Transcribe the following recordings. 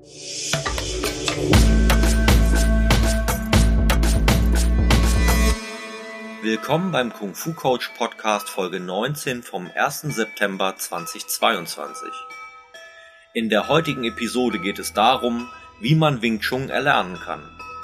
Willkommen beim Kung Fu Coach Podcast Folge 19 vom 1. September 2022. In der heutigen Episode geht es darum, wie man Wing Chun erlernen kann.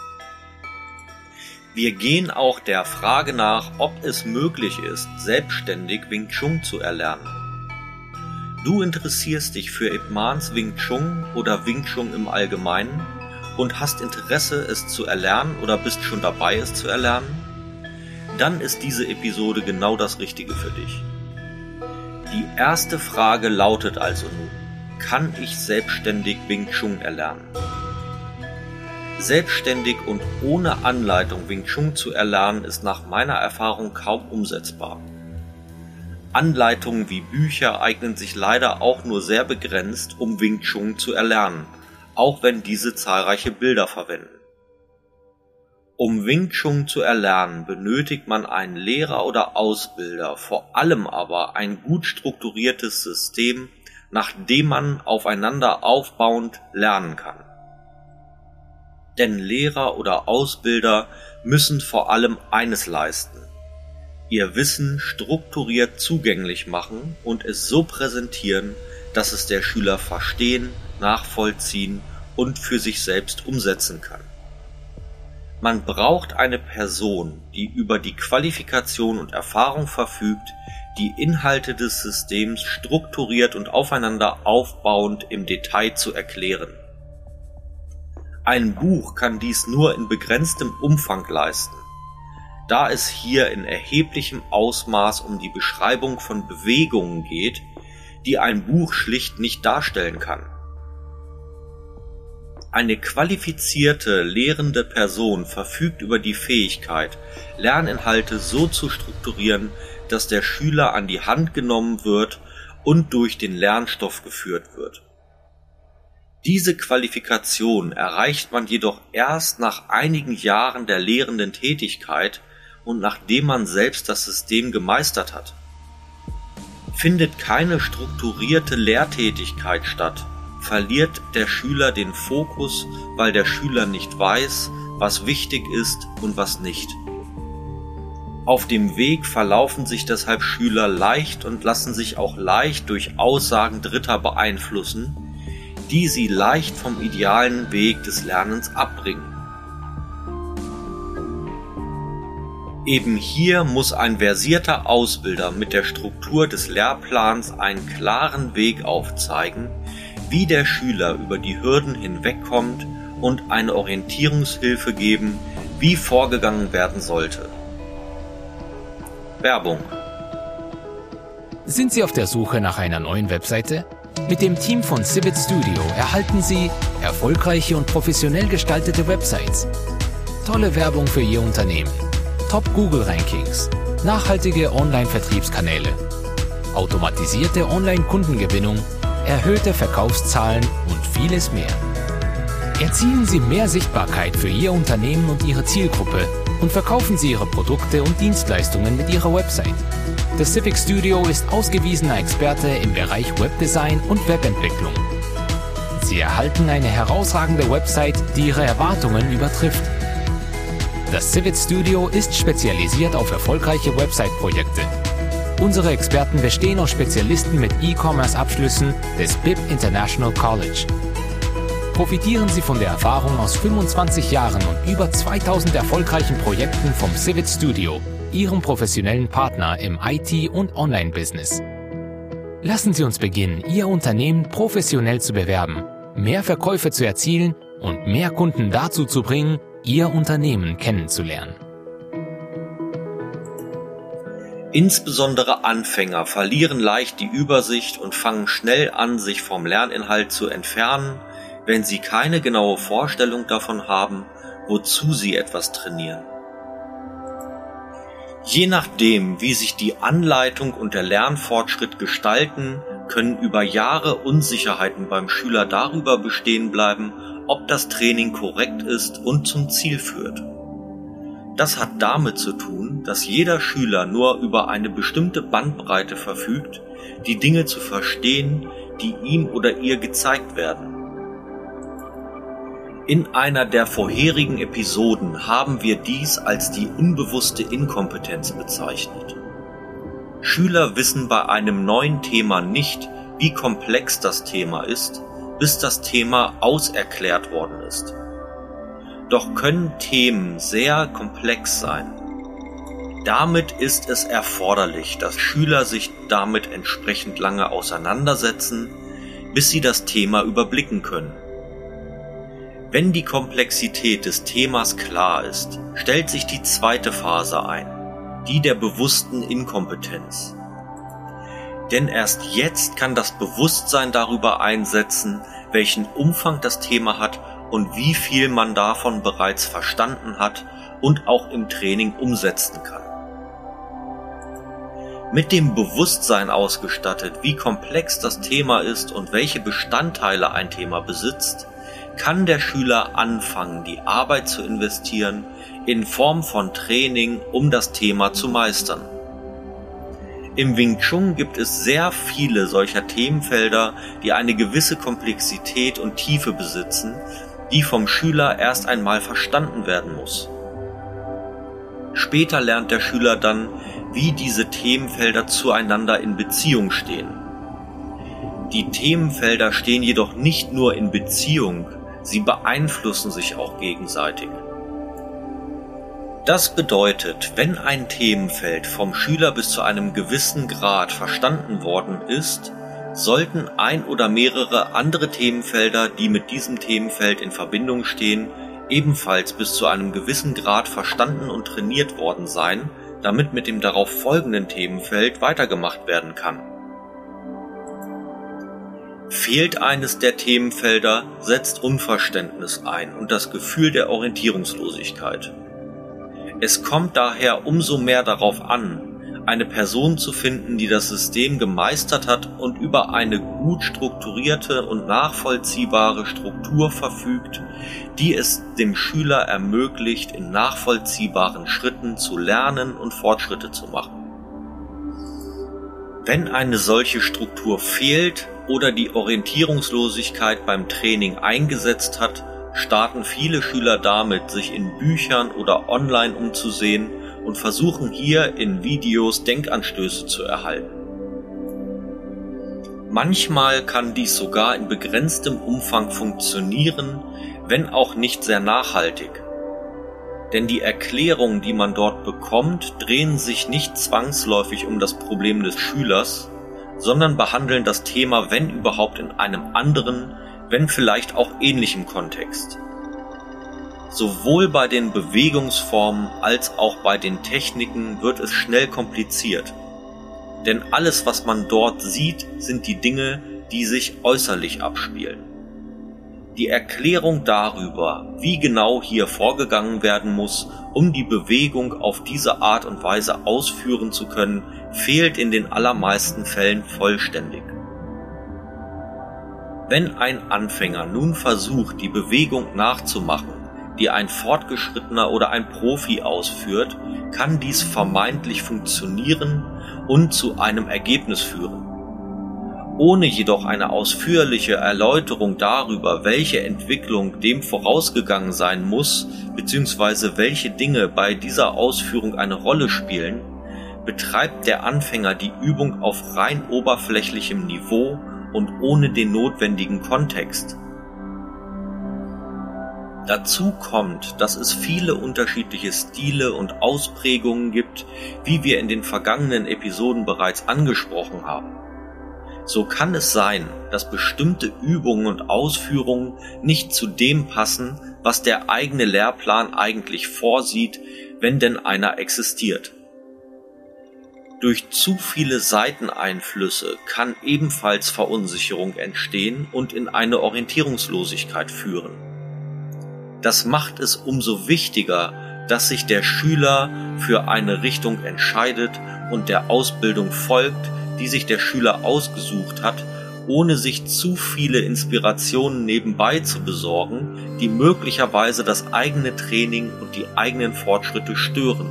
Wir gehen auch der Frage nach, ob es möglich ist, selbstständig Wing Chun zu erlernen. Du interessierst dich für Ip Mans Wing Chun oder Wing Chun im Allgemeinen und hast Interesse, es zu erlernen oder bist schon dabei, es zu erlernen? Dann ist diese Episode genau das Richtige für dich. Die erste Frage lautet also nun: Kann ich selbstständig Wing Chun erlernen? Selbstständig und ohne Anleitung Wing Chun zu erlernen, ist nach meiner Erfahrung kaum umsetzbar. Anleitungen wie Bücher eignen sich leider auch nur sehr begrenzt, um Wing Chun zu erlernen, auch wenn diese zahlreiche Bilder verwenden. Um Wing Chun zu erlernen, benötigt man einen Lehrer oder Ausbilder, vor allem aber ein gut strukturiertes System, nach dem man aufeinander aufbauend lernen kann. Denn Lehrer oder Ausbilder müssen vor allem eines leisten: ihr Wissen strukturiert zugänglich machen und es so präsentieren, dass es der Schüler verstehen, nachvollziehen und für sich selbst umsetzen kann. Man braucht eine Person, die über die Qualifikation und Erfahrung verfügt, die Inhalte des Systems strukturiert und aufeinander aufbauend im Detail zu erklären. Ein Buch kann dies nur in begrenztem Umfang leisten, da es hier in erheblichem Ausmaß um die Beschreibung von Bewegungen geht, die ein Buch schlicht nicht darstellen kann. Eine qualifizierte lehrende Person verfügt über die Fähigkeit, Lerninhalte so zu strukturieren, dass der Schüler an die Hand genommen wird und durch den Lernstoff geführt wird. Diese Qualifikation erreicht man jedoch erst nach einigen Jahren der lehrenden Tätigkeit und nachdem man selbst das System gemeistert hat. Findet keine strukturierte Lehrtätigkeit statt, verliert der Schüler den Fokus, weil der Schüler nicht weiß, was wichtig ist und was nicht. Auf dem Weg verlaufen sich deshalb Schüler leicht und lassen sich auch leicht durch Aussagen Dritter beeinflussen, die sie leicht vom idealen Weg des Lernens abbringen. Eben hier muss ein versierter Ausbilder mit der Struktur des Lehrplans einen klaren Weg aufzeigen, wie der Schüler über die Hürden hinwegkommt und eine Orientierungshilfe geben, wie vorgegangen werden sollte. Werbung. Sind Sie auf der Suche nach einer neuen Webseite? Mit dem Team von Civit Studio erhalten Sie erfolgreiche und professionell gestaltete Websites, tolle Werbung für Ihr Unternehmen, Top-Google-Rankings, nachhaltige Online-Vertriebskanäle, automatisierte Online-Kundengewinnung, erhöhte Verkaufszahlen und vieles mehr. Erzielen Sie mehr Sichtbarkeit für Ihr Unternehmen und Ihre Zielgruppe und verkaufen Sie Ihre Produkte und Dienstleistungen mit Ihrer Website. Das Civit Studio ist ausgewiesener Experte im Bereich Webdesign und Webentwicklung. Sie erhalten eine herausragende Website, die Ihre Erwartungen übertrifft. Das Civit Studio ist spezialisiert auf erfolgreiche Website-Projekte. Unsere Experten bestehen aus Spezialisten mit E-Commerce-Abschlüssen des BIP International College. Profitieren Sie von der Erfahrung aus 25 Jahren und über 2000 erfolgreichen Projekten vom Civit Studio, Ihrem professionellen Partner im IT- und Online-Business. Lassen Sie uns beginnen, Ihr Unternehmen professionell zu bewerben, mehr Verkäufe zu erzielen und mehr Kunden dazu zu bringen, Ihr Unternehmen kennenzulernen. Insbesondere Anfänger verlieren leicht die Übersicht und fangen schnell an, sich vom Lerninhalt zu entfernen, wenn sie keine genaue Vorstellung davon haben, wozu sie etwas trainieren. Je nachdem, wie sich die Anleitung und der Lernfortschritt gestalten, können über Jahre Unsicherheiten beim Schüler darüber bestehen bleiben, ob das Training korrekt ist und zum Ziel führt. Das hat damit zu tun, dass jeder Schüler nur über eine bestimmte Bandbreite verfügt, die Dinge zu verstehen, die ihm oder ihr gezeigt werden. In einer der vorherigen Episoden haben wir dies als die unbewusste Inkompetenz bezeichnet. Schüler wissen bei einem neuen Thema nicht, wie komplex das Thema ist, bis das Thema auserklärt worden ist. Doch können Themen sehr komplex sein. Damit ist es erforderlich, dass Schüler sich damit entsprechend lange auseinandersetzen, bis sie das Thema überblicken können. Wenn die Komplexität des Themas klar ist, stellt sich die zweite Phase ein, die der bewussten Inkompetenz. Denn erst jetzt kann das Bewusstsein darüber einsetzen, welchen Umfang das Thema hat und wie viel man davon bereits verstanden hat und auch im Training umsetzen kann. Mit dem Bewusstsein ausgestattet, wie komplex das Thema ist und welche Bestandteile ein Thema besitzt, kann der Schüler anfangen, die Arbeit zu investieren in Form von Training, um das Thema zu meistern. Im Wing Chun gibt es sehr viele solcher Themenfelder, die eine gewisse Komplexität und Tiefe besitzen, die vom Schüler erst einmal verstanden werden muss. Später lernt der Schüler dann, wie diese Themenfelder zueinander in Beziehung stehen. Die Themenfelder stehen jedoch nicht nur in Beziehung, sie beeinflussen sich auch gegenseitig. Das bedeutet, wenn ein Themenfeld vom Schüler bis zu einem gewissen Grad verstanden worden ist, sollten ein oder mehrere andere Themenfelder, die mit diesem Themenfeld in Verbindung stehen, ebenfalls bis zu einem gewissen Grad verstanden und trainiert worden sein, damit mit dem darauf folgenden Themenfeld weitergemacht werden kann. Fehlt eines der Themenfelder, setzt Unverständnis ein und das Gefühl der Orientierungslosigkeit. Es kommt daher umso mehr darauf an, eine Person zu finden, die das System gemeistert hat und über eine gut strukturierte und nachvollziehbare Struktur verfügt, die es dem Schüler ermöglicht, in nachvollziehbaren Schritten zu lernen und Fortschritte zu machen. Wenn eine solche Struktur fehlt oder die Orientierungslosigkeit beim Training eingesetzt hat, starten viele Schüler damit, sich in Büchern oder online umzusehen und versuchen hier in Videos Denkanstöße zu erhalten. Manchmal kann dies sogar in begrenztem Umfang funktionieren, wenn auch nicht sehr nachhaltig. Denn die Erklärungen, die man dort bekommt, drehen sich nicht zwangsläufig um das Problem des Schülers, sondern behandeln das Thema, wenn überhaupt, in einem anderen, wenn vielleicht auch ähnlichem Kontext. Sowohl bei den Bewegungsformen als auch bei den Techniken wird es schnell kompliziert. Denn alles, was man dort sieht, sind die Dinge, die sich äußerlich abspielen. Die Erklärung darüber, wie genau hier vorgegangen werden muss, um die Bewegung auf diese Art und Weise ausführen zu können, fehlt in den allermeisten Fällen vollständig. Wenn ein Anfänger nun versucht, die Bewegung nachzumachen, die ein Fortgeschrittener oder ein Profi ausführt, kann dies vermeintlich funktionieren und zu einem Ergebnis führen. Ohne jedoch eine ausführliche Erläuterung darüber, welche Entwicklung dem vorausgegangen sein muss, bzw. welche Dinge bei dieser Ausführung eine Rolle spielen, betreibt der Anfänger die Übung auf rein oberflächlichem Niveau und ohne den notwendigen Kontext. Dazu kommt, dass es viele unterschiedliche Stile und Ausprägungen gibt, wie wir in den vergangenen Episoden bereits angesprochen haben. So kann es sein, dass bestimmte Übungen und Ausführungen nicht zu dem passen, was der eigene Lehrplan eigentlich vorsieht, wenn denn einer existiert. Durch zu viele Seiteneinflüsse kann ebenfalls Verunsicherung entstehen und in eine Orientierungslosigkeit führen. Das macht es umso wichtiger, dass sich der Schüler für eine Richtung entscheidet und der Ausbildung folgt, die sich der Schüler ausgesucht hat, ohne sich zu viele Inspirationen nebenbei zu besorgen, die möglicherweise das eigene Training und die eigenen Fortschritte stören.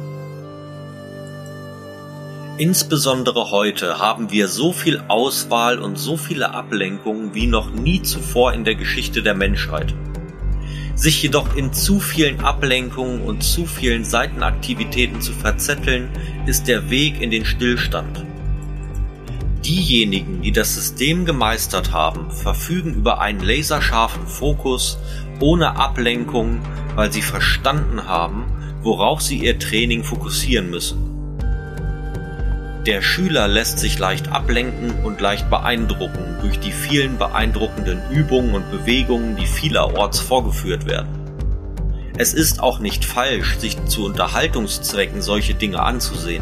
Insbesondere heute haben wir so viel Auswahl und so viele Ablenkungen wie noch nie zuvor in der Geschichte der Menschheit. Sich jedoch in zu vielen Ablenkungen und zu vielen Seitenaktivitäten zu verzetteln, ist der Weg in den Stillstand. Diejenigen, die das System gemeistert haben, verfügen über einen laserscharfen Fokus ohne Ablenkung, weil sie verstanden haben, worauf sie ihr Training fokussieren müssen. Der Schüler lässt sich leicht ablenken und leicht beeindrucken durch die vielen beeindruckenden Übungen und Bewegungen, die vielerorts vorgeführt werden. Es ist auch nicht falsch, sich zu Unterhaltungszwecken solche Dinge anzusehen.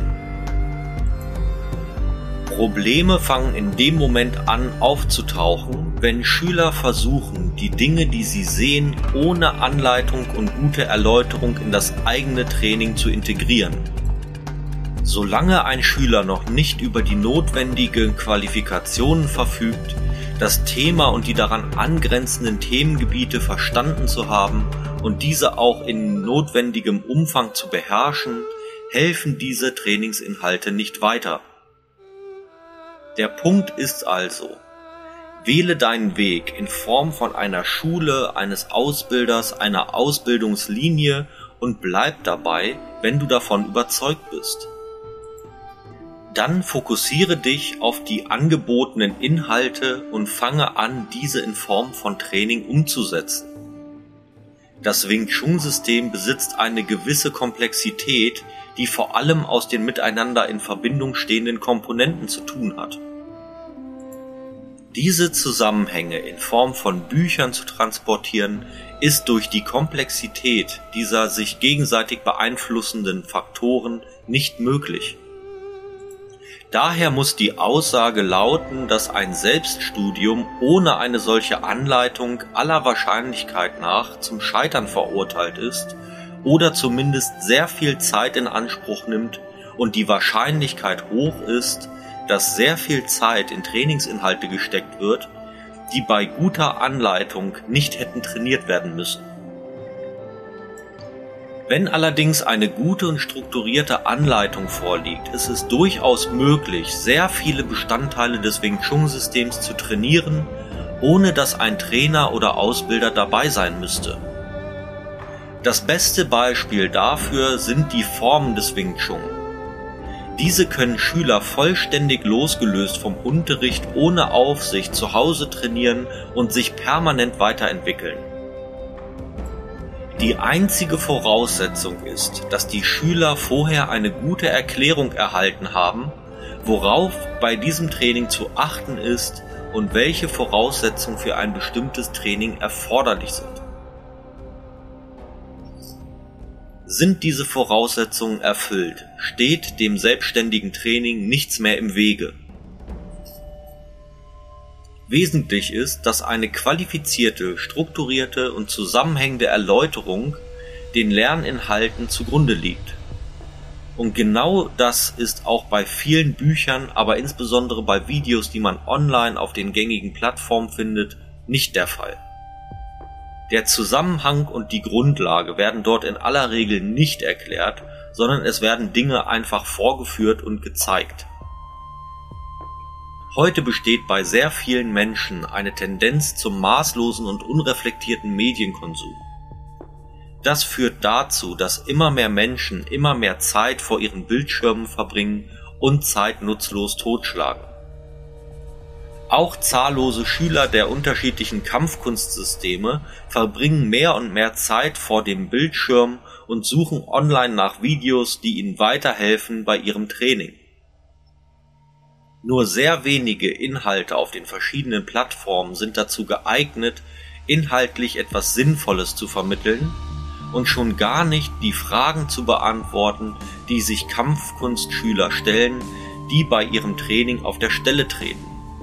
Probleme fangen in dem Moment an aufzutauchen, wenn Schüler versuchen, die Dinge, die sie sehen, ohne Anleitung und gute Erläuterung in das eigene Training zu integrieren. Solange ein Schüler noch nicht über die notwendigen Qualifikationen verfügt, das Thema und die daran angrenzenden Themengebiete verstanden zu haben und diese auch in notwendigem Umfang zu beherrschen, helfen diese Trainingsinhalte nicht weiter. Der Punkt ist also: Wähle deinen Weg in Form von einer Schule, eines Ausbilders, einer Ausbildungslinie und bleib dabei, wenn du davon überzeugt bist. Dann fokussiere dich auf die angebotenen Inhalte und fange an, diese in Form von Training umzusetzen. Das Wing Chun System besitzt eine gewisse Komplexität, die vor allem aus den miteinander in Verbindung stehenden Komponenten zu tun hat. Diese Zusammenhänge in Form von Büchern zu transportieren, ist durch die Komplexität dieser sich gegenseitig beeinflussenden Faktoren nicht möglich. Daher muss die Aussage lauten, dass ein Selbststudium ohne eine solche Anleitung aller Wahrscheinlichkeit nach zum Scheitern verurteilt ist oder zumindest sehr viel Zeit in Anspruch nimmt und die Wahrscheinlichkeit hoch ist, dass sehr viel Zeit in Trainingsinhalte gesteckt wird, die bei guter Anleitung nicht hätten trainiert werden müssen. Wenn allerdings eine gute und strukturierte Anleitung vorliegt, ist es durchaus möglich, sehr viele Bestandteile des Wing Chun Systems zu trainieren, ohne dass ein Trainer oder Ausbilder dabei sein müsste. Das beste Beispiel dafür sind die Formen des Wing Chun. Diese können Schüler vollständig losgelöst vom Unterricht ohne Aufsicht zu Hause trainieren und sich permanent weiterentwickeln. Die einzige Voraussetzung ist, dass die Schüler vorher eine gute Erklärung erhalten haben, worauf bei diesem Training zu achten ist und welche Voraussetzungen für ein bestimmtes Training erforderlich sind. Sind diese Voraussetzungen erfüllt, steht dem selbstständigen Training nichts mehr im Wege. Wesentlich ist, dass eine qualifizierte, strukturierte und zusammenhängende Erläuterung den Lerninhalten zugrunde liegt. Und genau das ist auch bei vielen Büchern, aber insbesondere bei Videos, die man online auf den gängigen Plattformen findet, nicht der Fall. Der Zusammenhang und die Grundlage werden dort in aller Regel nicht erklärt, sondern es werden Dinge einfach vorgeführt und gezeigt. Heute besteht bei sehr vielen Menschen eine Tendenz zum maßlosen und unreflektierten Medienkonsum. Das führt dazu, dass immer mehr Menschen immer mehr Zeit vor ihren Bildschirmen verbringen und Zeit nutzlos totschlagen. Auch zahllose Schüler der unterschiedlichen Kampfkunstsysteme verbringen mehr und mehr Zeit vor dem Bildschirm und suchen online nach Videos, die ihnen weiterhelfen bei ihrem Training. Nur sehr wenige Inhalte auf den verschiedenen Plattformen sind dazu geeignet, inhaltlich etwas Sinnvolles zu vermitteln und schon gar nicht die Fragen zu beantworten, die sich Kampfkunstschüler stellen, die bei ihrem Training auf der Stelle treten.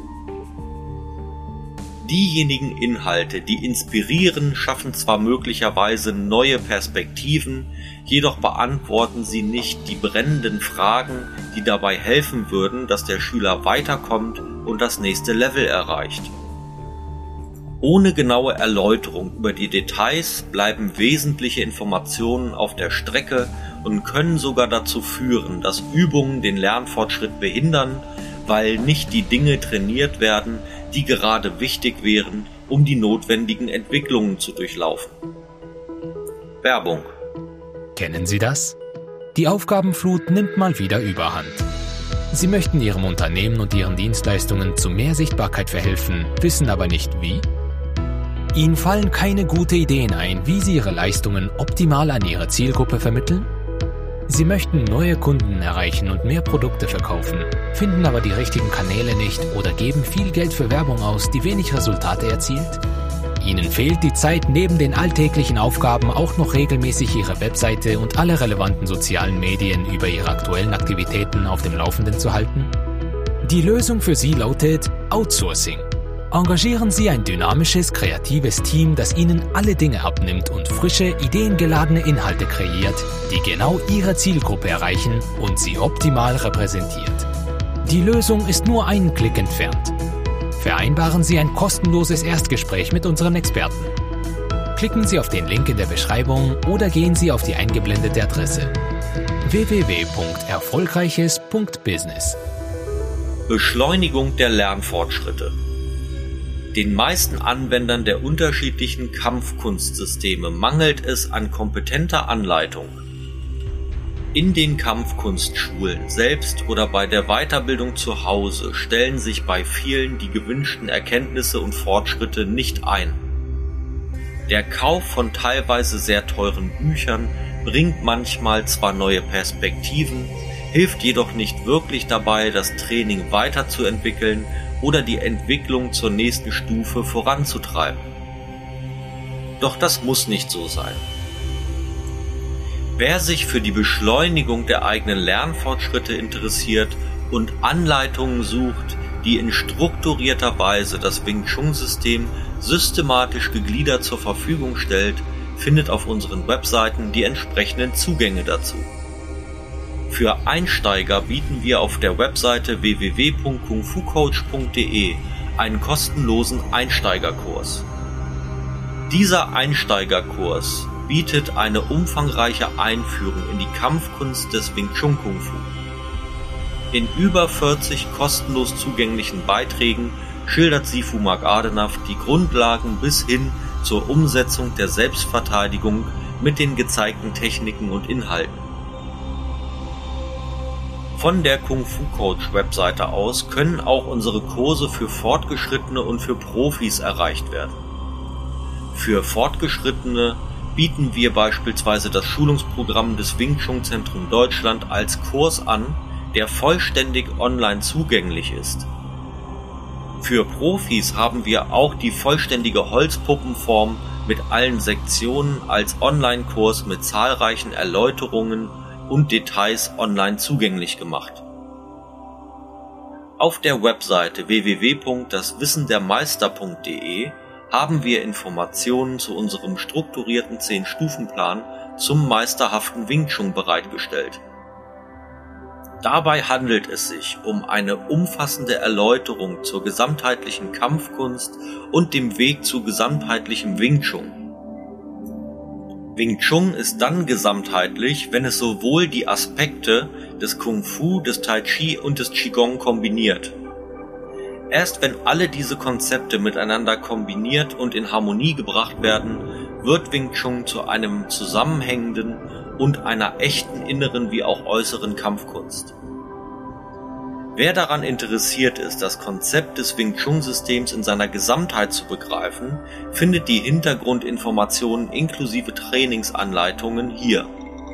Diejenigen Inhalte, die inspirieren, schaffen zwar möglicherweise neue Perspektiven, jedoch beantworten sie nicht die brennenden Fragen, die dabei helfen würden, dass der Schüler weiterkommt und das nächste Level erreicht. Ohne genaue Erläuterung über die Details bleiben wesentliche Informationen auf der Strecke und können sogar dazu führen, dass Übungen den Lernfortschritt behindern, weil nicht die Dinge trainiert werden, die gerade wichtig wären, um die notwendigen Entwicklungen zu durchlaufen. Werbung. Kennen Sie das? Die Aufgabenflut nimmt mal wieder Überhand. Sie möchten Ihrem Unternehmen und Ihren Dienstleistungen zu mehr Sichtbarkeit verhelfen, wissen aber nicht wie? Ihnen fallen keine guten Ideen ein, wie Sie Ihre Leistungen optimal an Ihre Zielgruppe vermitteln? Sie möchten neue Kunden erreichen und mehr Produkte verkaufen, finden aber die richtigen Kanäle nicht oder geben viel Geld für Werbung aus, die wenig Resultate erzielt? Ihnen fehlt die Zeit, neben den alltäglichen Aufgaben auch noch regelmäßig Ihre Webseite und alle relevanten sozialen Medien über Ihre aktuellen Aktivitäten auf dem Laufenden zu halten? Die Lösung für Sie lautet Outsourcing. Engagieren Sie ein dynamisches, kreatives Team, das Ihnen alle Dinge abnimmt und frische, ideengeladene Inhalte kreiert, die genau Ihre Zielgruppe erreichen und Sie optimal repräsentiert. Die Lösung ist nur einen Klick entfernt. Vereinbaren Sie ein kostenloses Erstgespräch mit unseren Experten. Klicken Sie auf den Link in der Beschreibung oder gehen Sie auf die eingeblendete Adresse www.erfolgreiches.business. Beschleunigung der Lernfortschritte. Den meisten Anwendern der unterschiedlichen Kampfkunstsysteme mangelt es an kompetenter Anleitung. In den Kampfkunstschulen selbst oder bei der Weiterbildung zu Hause stellen sich bei vielen die gewünschten Erkenntnisse und Fortschritte nicht ein. Der Kauf von teilweise sehr teuren Büchern bringt manchmal zwar neue Perspektiven, hilft jedoch nicht wirklich dabei, das Training weiterzuentwickeln oder die Entwicklung zur nächsten Stufe voranzutreiben. Doch das muss nicht so sein. Wer sich für die Beschleunigung der eigenen Lernfortschritte interessiert und Anleitungen sucht, die in strukturierter Weise das Wing Chun-System systematisch gegliedert zur Verfügung stellt, findet auf unseren Webseiten die entsprechenden Zugänge dazu. Für Einsteiger bieten wir auf der Webseite www.kungfucoach.de einen kostenlosen Einsteigerkurs. Dieser Einsteigerkurs bietet eine umfangreiche Einführung in die Kampfkunst des Wing Chun Kung Fu. In über 40 kostenlos zugänglichen Beiträgen schildert Sifu Mark Adenaf die Grundlagen bis hin zur Umsetzung der Selbstverteidigung mit den gezeigten Techniken und Inhalten. Von der Kung Fu Coach Webseite aus können auch unsere Kurse für Fortgeschrittene und für Profis erreicht werden. Für Fortgeschrittene bieten wir beispielsweise das Schulungsprogramm des Wing Chun Zentrum Deutschland als Kurs an, der vollständig online zugänglich ist. Für Profis haben wir auch die vollständige Holzpuppenform mit allen Sektionen als Online-Kurs mit zahlreichen Erläuterungen und Details online zugänglich gemacht. Auf der Webseite www.daswissendermeister.de haben wir Informationen zu unserem strukturierten 10-Stufen-Plan zum meisterhaften Wing Chun bereitgestellt. Dabei handelt es sich um eine umfassende Erläuterung zur gesamtheitlichen Kampfkunst und dem Weg zu gesamtheitlichem Wing Chun. Wing Chun ist dann gesamtheitlich, wenn es sowohl die Aspekte des Kung Fu, des Tai Chi und des Qigong kombiniert. Erst wenn alle diese Konzepte miteinander kombiniert und in Harmonie gebracht werden, wird Wing Chun zu einem zusammenhängenden und einer echten inneren wie auch äußeren Kampfkunst. Wer daran interessiert ist, das Konzept des Wing Chun-Systems in seiner Gesamtheit zu begreifen, findet die Hintergrundinformationen inklusive Trainingsanleitungen hier.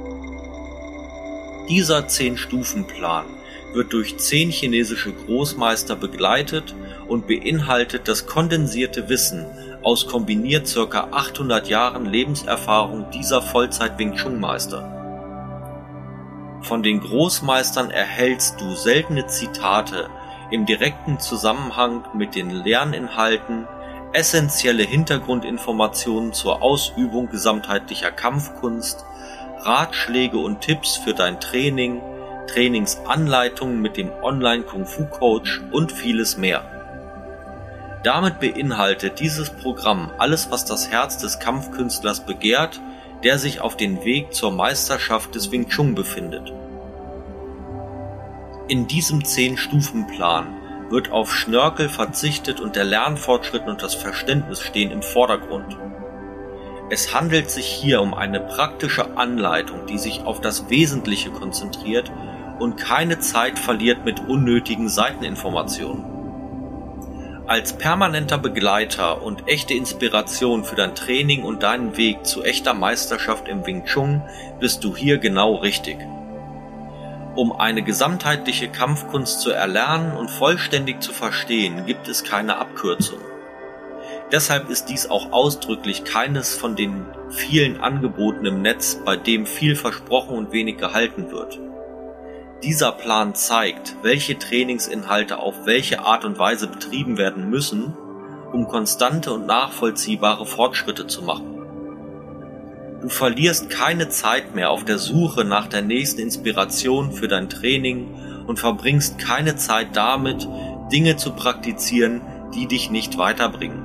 Dieser 10-Stufen-Plan wird durch 10 chinesische Großmeister begleitet und beinhaltet das kondensierte Wissen aus kombiniert ca. 800 Jahren Lebenserfahrung dieser Vollzeit-Wing Chun-Meister. Von den Großmeistern erhältst du seltene Zitate im direkten Zusammenhang mit den Lerninhalten, essentielle Hintergrundinformationen zur Ausübung gesamtheitlicher Kampfkunst, Ratschläge und Tipps für dein Training, Trainingsanleitungen mit dem Online-Kung-Fu-Coach und vieles mehr. Damit beinhaltet dieses Programm alles, was das Herz des Kampfkünstlers begehrt, der sich auf dem Weg zur Meisterschaft des Wing Chun befindet. In diesem 10-Stufen-Plan wird auf Schnörkel verzichtet und der Lernfortschritt und das Verständnis stehen im Vordergrund. Es handelt sich hier um eine praktische Anleitung, die sich auf das Wesentliche konzentriert und keine Zeit verliert mit unnötigen Seiteninformationen. Als permanenter Begleiter und echte Inspiration für dein Training und deinen Weg zu echter Meisterschaft im Wing Chun bist du hier genau richtig. Um eine gesamtheitliche Kampfkunst zu erlernen und vollständig zu verstehen, gibt es keine Abkürzung. Deshalb ist dies auch ausdrücklich keines von den vielen Angeboten im Netz, bei dem viel versprochen und wenig gehalten wird. Dieser Plan zeigt, welche Trainingsinhalte auf welche Art und Weise betrieben werden müssen, um konstante und nachvollziehbare Fortschritte zu machen. Du verlierst keine Zeit mehr auf der Suche nach der nächsten Inspiration für dein Training und verbringst keine Zeit damit, Dinge zu praktizieren, die dich nicht weiterbringen.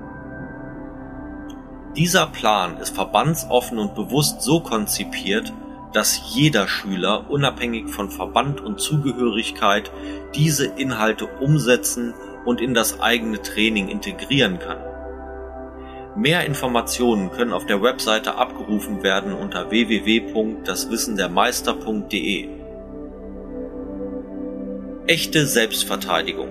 Dieser Plan ist verbandsoffen und bewusst so konzipiert, dass jeder Schüler, unabhängig von Verband und Zugehörigkeit, diese Inhalte umsetzen und in das eigene Training integrieren kann. Mehr Informationen können auf der Webseite abgerufen werden unter www.daswissendermeister.de. Echte Selbstverteidigung.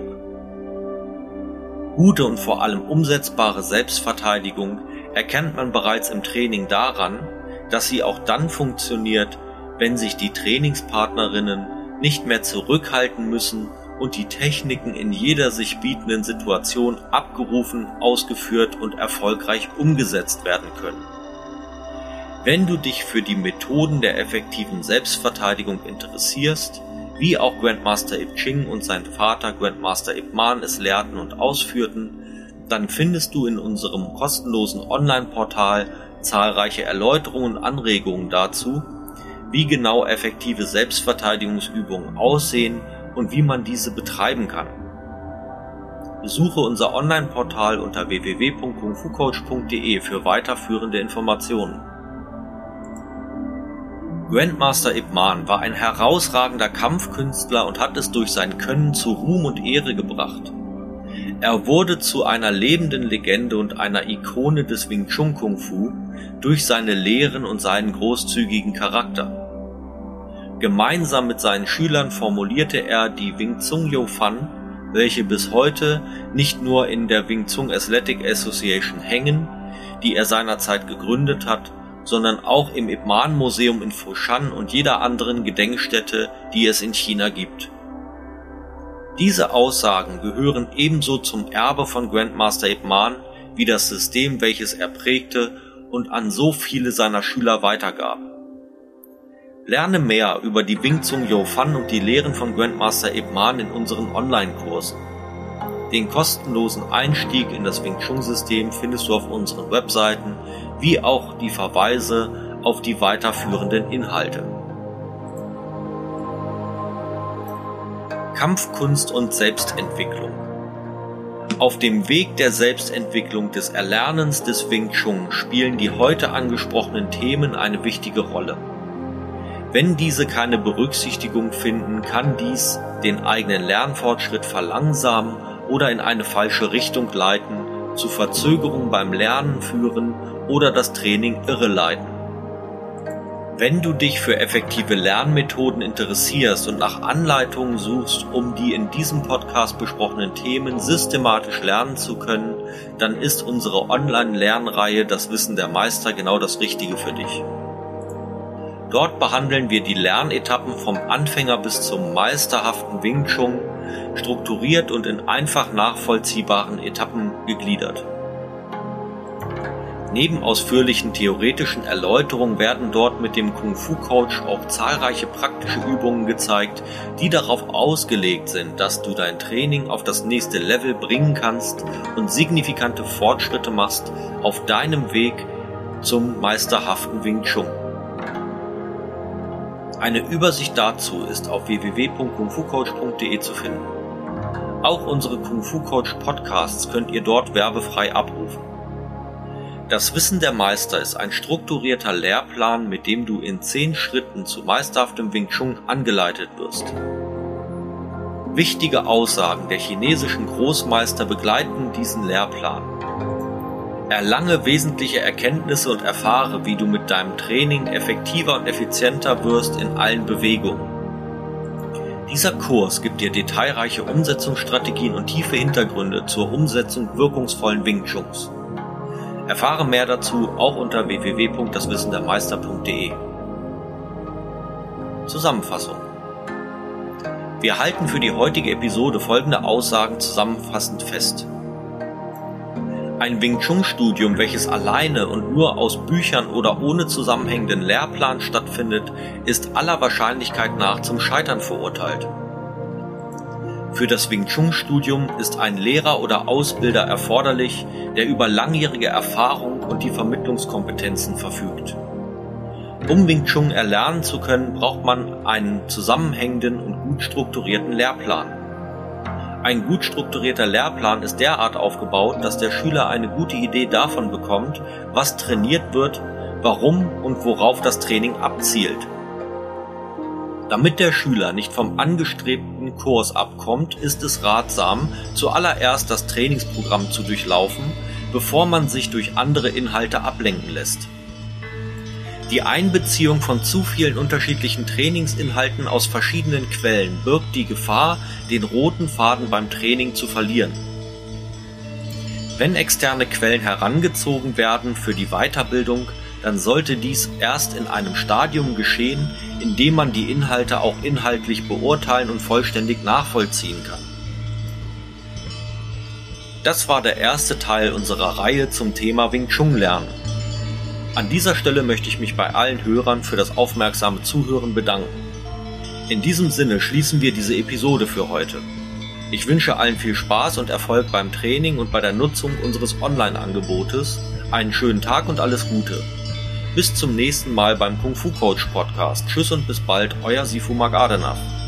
Gute und vor allem umsetzbare Selbstverteidigung erkennt man bereits im Training daran, dass sie auch dann funktioniert, wenn sich die Trainingspartnerinnen nicht mehr zurückhalten müssen und die Techniken in jeder sich bietenden Situation abgerufen, ausgeführt und erfolgreich umgesetzt werden können. Wenn du dich für die Methoden der effektiven Selbstverteidigung interessierst, wie auch Grandmaster Ip Ching und sein Vater Grandmaster Ip Man es lehrten und ausführten, dann findest du in unserem kostenlosen Online-Portal zahlreiche Erläuterungen und Anregungen dazu, wie genau effektive Selbstverteidigungsübungen aussehen und wie man diese betreiben kann. Besuche unser Online-Portal unter www.kungfucoach.de für weiterführende Informationen. Grandmaster Ip Man war ein herausragender Kampfkünstler und hat es durch sein Können zu Ruhm und Ehre gebracht. Er wurde zu einer lebenden Legende und einer Ikone des Wing Chun Kung Fu durch seine Lehren und seinen großzügigen Charakter. Gemeinsam mit seinen Schülern formulierte er die Wing Tsun Yo Fan, welche bis heute nicht nur in der Wing Tsun Athletic Association hängen, die er seinerzeit gegründet hat, sondern auch im Ip Man Museum in Foshan und jeder anderen Gedenkstätte, die es in China gibt. Diese Aussagen gehören ebenso zum Erbe von Grandmaster Ip Man wie das System, welches er prägte und an so viele seiner Schüler weitergab. Lerne mehr über die Wing Tsun Yo Fan und die Lehren von Grandmaster Ip Man in unseren Online-Kursen. Den kostenlosen Einstieg in das Wing Chun-System findest du auf unseren Webseiten, wie auch die Verweise auf die weiterführenden Inhalte. Kampfkunst und Selbstentwicklung. Auf dem Weg der Selbstentwicklung des Erlernens des Wing Chun spielen die heute angesprochenen Themen eine wichtige Rolle. Wenn diese keine Berücksichtigung finden, kann dies den eigenen Lernfortschritt verlangsamen oder in eine falsche Richtung leiten, zu Verzögerungen beim Lernen führen oder das Training irreleiten. Wenn du dich für effektive Lernmethoden interessierst und nach Anleitungen suchst, um die in diesem Podcast besprochenen Themen systematisch lernen zu können, dann ist unsere Online-Lernreihe Das Wissen der Meister genau das Richtige für dich. Dort behandeln wir die Lernetappen vom Anfänger bis zum meisterhaften Wing Chun, strukturiert und in einfach nachvollziehbaren Etappen gegliedert. Neben ausführlichen theoretischen Erläuterungen werden dort mit dem Kung-Fu-Coach auch zahlreiche praktische Übungen gezeigt, die darauf ausgelegt sind, dass du dein Training auf das nächste Level bringen kannst und signifikante Fortschritte machst auf deinem Weg zum meisterhaften Wing Chun. Eine Übersicht dazu ist auf www.kungfucoach.de zu finden. Auch unsere Kung-Fu-Coach Podcasts könnt ihr dort werbefrei abrufen. Das Wissen der Meister ist ein strukturierter Lehrplan, mit dem du in 10 Schritten zu meisterhaftem Wing Chun angeleitet wirst. Wichtige Aussagen der chinesischen Großmeister begleiten diesen Lehrplan. Erlange wesentliche Erkenntnisse und erfahre, wie du mit deinem Training effektiver und effizienter wirst in allen Bewegungen. Dieser Kurs gibt dir detailreiche Umsetzungsstrategien und tiefe Hintergründe zur Umsetzung wirkungsvollen Wing Chuns. Erfahre mehr dazu auch unter www.daswissendermeister.de. Zusammenfassung. Wir halten für die heutige Episode folgende Aussagen zusammenfassend fest. Ein Wing Chun Studium, welches alleine und nur aus Büchern oder ohne zusammenhängenden Lehrplan stattfindet, ist aller Wahrscheinlichkeit nach zum Scheitern verurteilt. Für das Wing Chun Studium ist ein Lehrer oder Ausbilder erforderlich, der über langjährige Erfahrung und die Vermittlungskompetenzen verfügt. Um Wing Chun erlernen zu können, braucht man einen zusammenhängenden und gut strukturierten Lehrplan. Ein gut strukturierter Lehrplan ist derart aufgebaut, dass der Schüler eine gute Idee davon bekommt, was trainiert wird, warum und worauf das Training abzielt. Damit der Schüler nicht vom angestrebten Kurs abkommt, ist es ratsam, zuallererst das Trainingsprogramm zu durchlaufen, bevor man sich durch andere Inhalte ablenken lässt. Die Einbeziehung von zu vielen unterschiedlichen Trainingsinhalten aus verschiedenen Quellen birgt die Gefahr, den roten Faden beim Training zu verlieren. Wenn externe Quellen herangezogen werden für die Weiterbildung, dann sollte dies erst in einem Stadium geschehen, in dem man die Inhalte auch inhaltlich beurteilen und vollständig nachvollziehen kann. Das war der erste Teil unserer Reihe zum Thema Wing Chun lernen. An dieser Stelle möchte ich mich bei allen Hörern für das aufmerksame Zuhören bedanken. In diesem Sinne schließen wir diese Episode für heute. Ich wünsche allen viel Spaß und Erfolg beim Training und bei der Nutzung unseres Online-Angebotes, einen schönen Tag und alles Gute. Bis zum nächsten Mal beim Kung Fu Coach Podcast. Tschüss und bis bald, euer Sifu Magadenaf.